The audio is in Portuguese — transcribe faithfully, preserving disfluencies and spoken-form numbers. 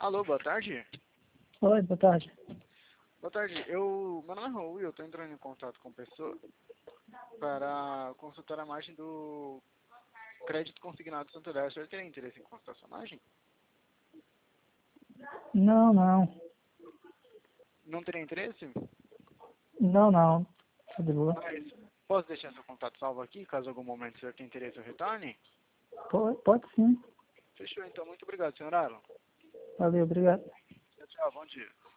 Alô, boa tarde. Oi, boa tarde. Boa tarde. Eu, meu nome é Raul e eu estou entrando em contato com pessoa para consultar a margem do crédito consignado Santander. O senhor teria interesse em consultar sua margem? Não, não. Não teria interesse? Não, não. Tá de boa. Mas posso deixar seu contato salvo aqui, caso algum momento o senhor tenha interesse eu retorne? Pode, pode sim. Fechou, então. Muito obrigado, senhor Alan. Valeu, obrigado. Tchau, tchau. Bom dia.